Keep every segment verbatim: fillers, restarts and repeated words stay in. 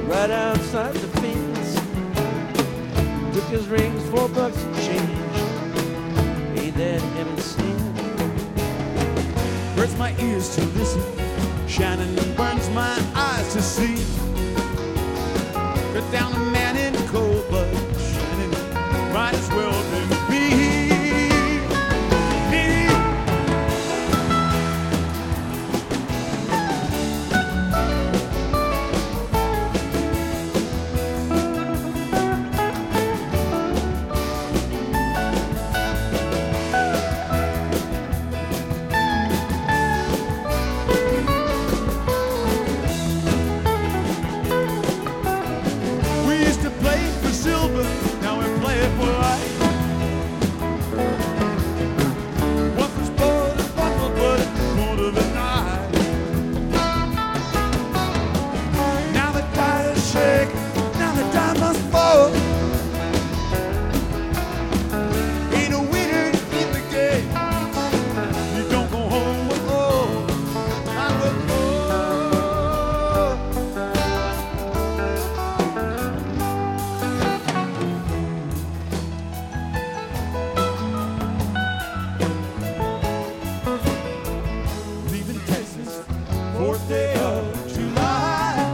right outside the fence. Took his rings, four bucks and change. Ain't that heaven sent? Hurts my ears to listen, shining and burns my eyes to see. Cut down a man in cold blood, shining, might as well than me. fourth day of July.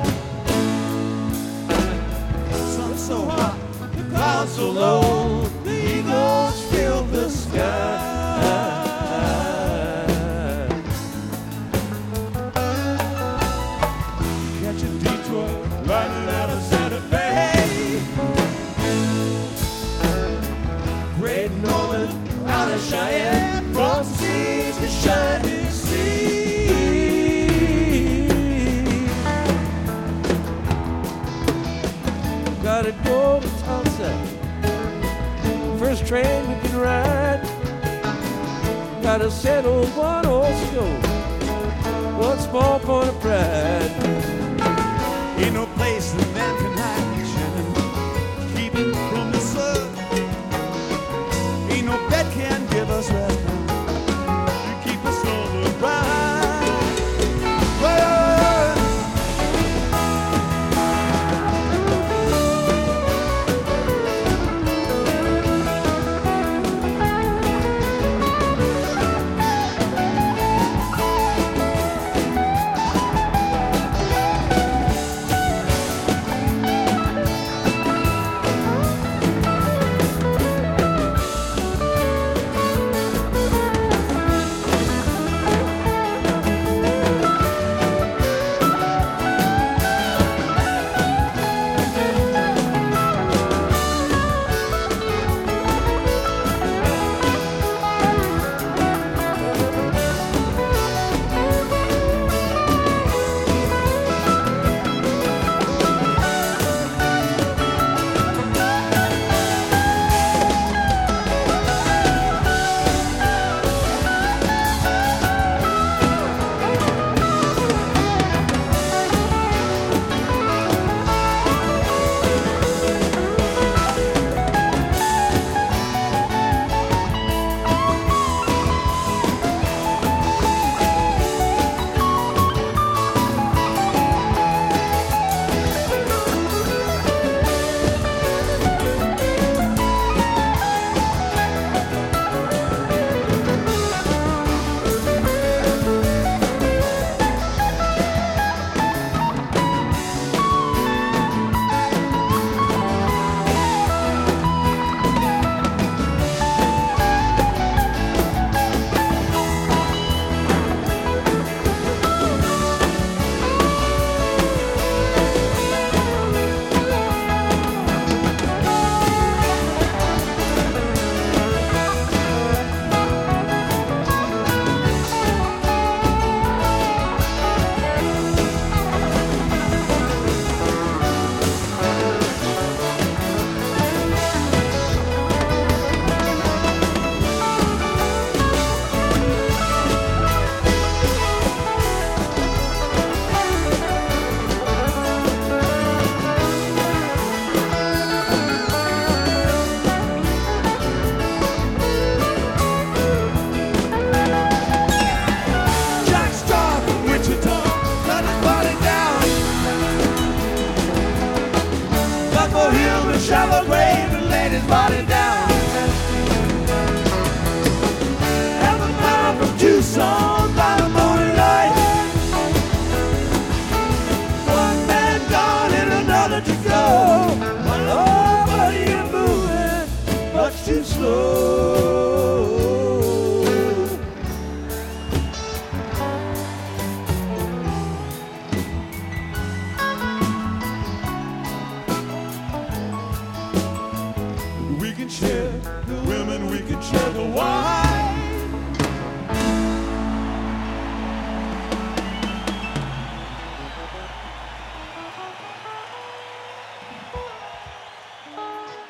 Sun so hot, the clouds so low, the eagles fill the sky. Catch a Detroit riding out of Santa Fe. Great Northern out of Cheyenne, from sea to shining sea. Gotta go to Tulsa, first train we can ride. Gotta settle one old score, one small point of pride. Ain't no place that man can hide, Shannon, keep him from the sun. Ain't no bed can give us rest, you keep us on the ride. his body down. Half a mile from Tucson by the morning light. One man gone and another to go. Oh, but you're moving much too slow.